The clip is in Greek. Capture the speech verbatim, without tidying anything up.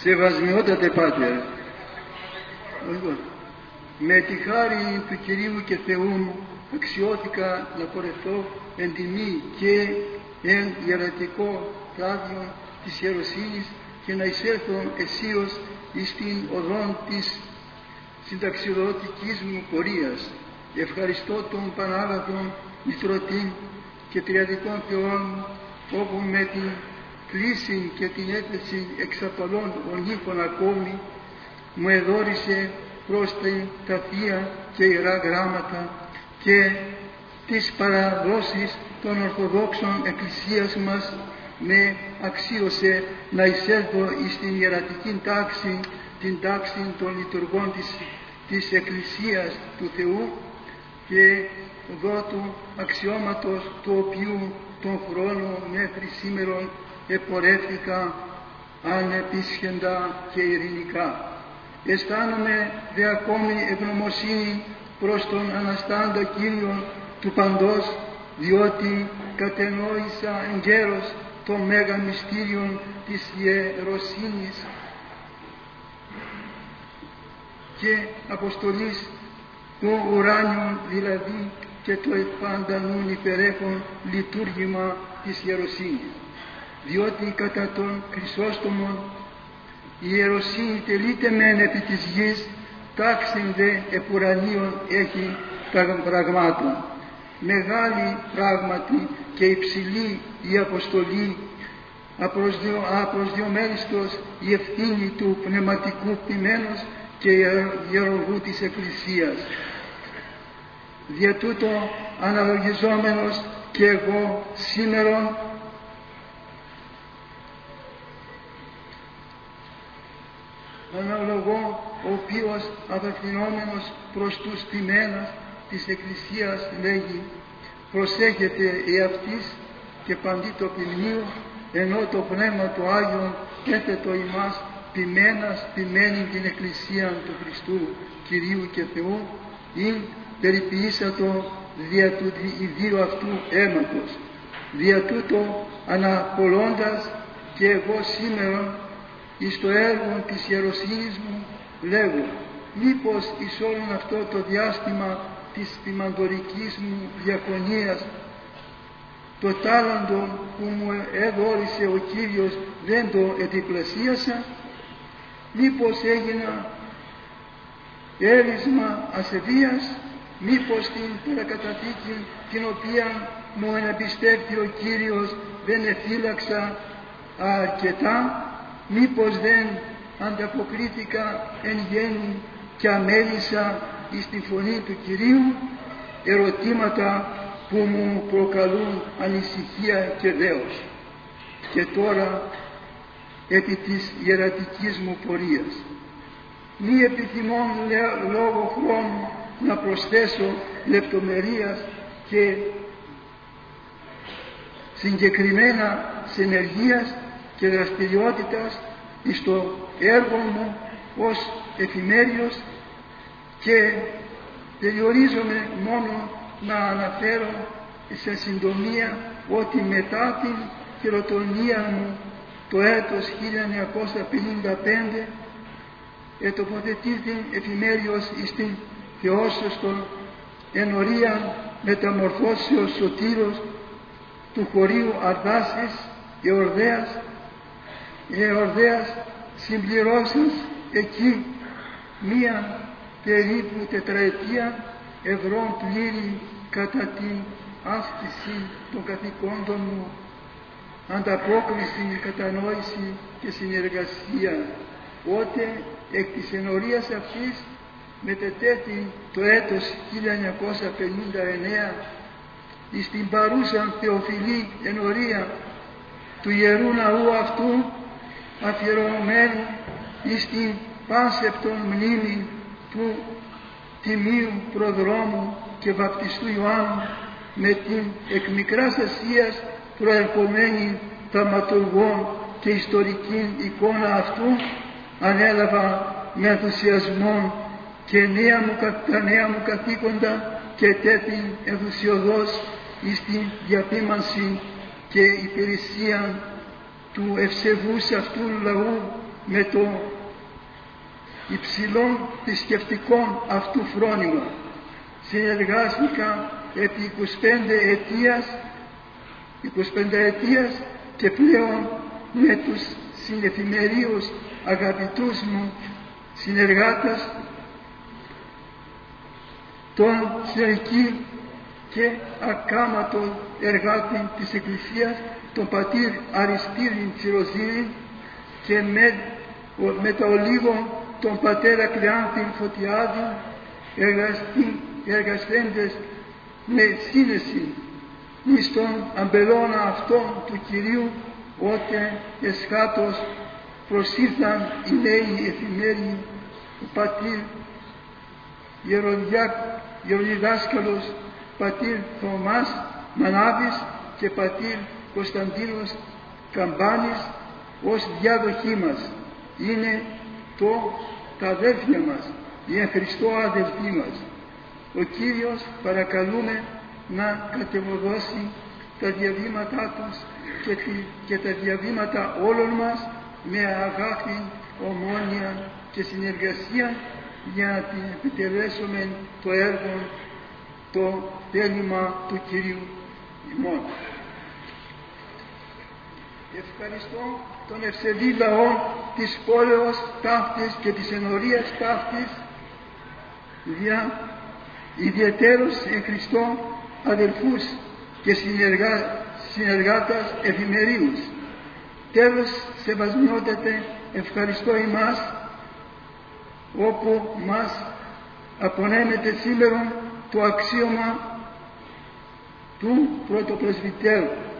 Σεβασμιότατε Πάτερ, με τη χάρη του Κυρίου και Θεού μου αξιώθηκα να πορευθώ εν τιμή και εν ιερατικό ράδιο της ιεροσύνης και να εισέλθω αισίως εις την οδόν της συνταξιοδοτικής μου πορείας. Ευχαριστώ τον Πανάγαθον Μητρωτή και Τριαδικών Θεών, όπου με την κλίση και την έφεση εξαπαλών ονείχων ακόμη μου εδόρισε προς τα Θεία και Ιερά Γράμματα και τις παραδόσεις των Ορθοδόξων Εκκλησίας μας, με αξίωσε να εισέλθω εις την ιερατική τάξη, την τάξη των λειτουργών της, της Εκκλησίας του Θεού, και δότου αξιώματος του οποίου τον χρόνο μέχρι σήμερον επορεύθηκα ανεπίσχεντα και ειρηνικά. Αισθάνομαι δε ακόμη ευγνωμοσύνη προς τον Αναστάντα Κύριον του Παντός, διότι κατενόησα εγκαίρως το μέγα μυστήριον της ιεροσύνης και αποστολής του ουράνιου, δηλαδή, και το επάντανουν υπερέχον λειτουργήμα της ιεροσύνης. Διότι κατά τον Χρυσόστομον η ιεροσύνη τελείται μεν επί της γης, τάξιν δε επουρανίων έχει πραγμάτων. Μεγάλη πράγματι και υψηλή η αποστολή, απροσδιο, απροσδιομέριστος η ευθύνη του πνευματικού ποιμένος και ιερουργού της Εκκλησίας. Δια τούτο αναλογιζόμενος και εγώ σήμερον αναλογώ, ο οποίος απευθυνόμενος προς τους ποιμένας της Εκκλησίας λέγει: προσέχετε εαυτής και παντί το ποιμνίου, ενώ το Πνεύμα του Άγιον έθετο ημάς ποιμένας ποιμένη την Εκκλησία του Χριστού Κυρίου και Θεού, ειν περιποιήσατο δια του ιδίου αυτού αίματος. Δια τούτο αναπολώντας και εγώ σήμερον εις το έργο της ιεροσύνης μου λέγω, μήπως εις όλον αυτό το διάστημα της ποιμαντορικής μου διακονίας το τάλαντο που μου εδόρισε ο Κύριος δεν το εδιπλασίασα? Μήπως έγινα έρισμα ασεβίας? Μήπως την παρακαταθήκη την οποία μου εναπιστεύει ο Κύριος δεν εφύλαξα αρκετά? Μήπως δεν ανταποκρίθηκα εν γέννη και αμέλησα εις τη φωνή του Κυρίου? Ερωτήματα που μου προκαλούν ανησυχία και δέος. Και τώρα επί της ιερατικής μου πορείας, μη επιθυμών λόγω χρόνου να προσθέσω λεπτομερίας και συγκεκριμένα συνεργίας και δραστηριότητας εις το έργο μου ως εφημέριος, και περιορίζομαι μόνο να αναφέρω σε συντομία ότι μετά την χειροτονία μου το έτος χίλια εννιακόσια πενήντα πέντε ετοποθετήθη εφημέριος εις την Θεόσωστον ενορία μεταμορφώσεως σωτήρος του χωρίου Αρδάσης Εορδαίας, Εορδαίας συμπληρώσας εκεί μία περίπου τετραετία ευρών πλήρη κατά την άσκηση των καθηκόντων μου, ανταπόκριση, κατανόηση και συνεργασία, ότε εκ της ενορίας αυτής μετετέθη το έτος χίλια εννιακόσια πενήντα εννέα εις την παρούσαν θεοφιλή ενορία του Ιερού Ναού αυτού, αφιερωμένου εις την πάσεπτον μνήμη του Τιμίου Προδρόμου και Βαπτιστού Ιωάννου, με την εκ Μικράς Ασίας προερχομένη θαυματουργών και ιστορική εικόνα αυτού, ανέλαβα με ενθουσιασμό και νέα μου, τα νέα μου καθήκοντα και τέθην ενθουσιωδώς εις την διαπίμανση και υπηρεσία του ευσεβούς αυτού λαού με το υψηλών θρησκευτικών αυτού φρόνημα. Συνεργάστηκα επί είκοσι πέντε ετίας, είκοσι πέντε ετίας και πλέον με τους συνεφημερίους αγαπητούς μου συνεργάτες, τον συνεργή και ακάματο εργάτη της Εκκλησίας, τον πατήρ Αριστίδη Τσιροζήνη, και με, με τα ολίγων τον πατέρα Κλεάνθη Φωτιάδη, εργαστέντες με σύνεση εις τον αμπελώνα αυτόν του Κυρίου, ότε εσχάτως προσήλθαν οι νέοι εφημέριοι, ο πατήρ Γεροδιδάσκαλος, πατήρ Θωμάς Μανάβης και πατήρ Κωνσταντίνος Καμπάνης ως διάδοχοί μας. Είναι το τα αδέλφια μας, οι εν Χριστώ αδελφοί μας. Ο Κύριος παρακαλούμε να κατεβοδώσει τα διαβήματά Τους και, και τα διαβήματα όλων μας με αγάπη, ομόνοια και συνεργασία, για να την επιτελέσουμε το έργο, το θέλημα του Κυρίου ημών. Ευχαριστώ τον ευσεβή λαό της πόλεως ταύτης και της ενορίας ταύτης, δια ιδιαιτέρως εν Χριστώ αδελφούς και συνεργά, συνεργάτας εφημερίους. Τέλος, σεβασμιότατε, ευχαριστώ ημάς, όπου μας απονέμεται σήμερα το αξίωμα του πρωτοπρεσβυτέρου.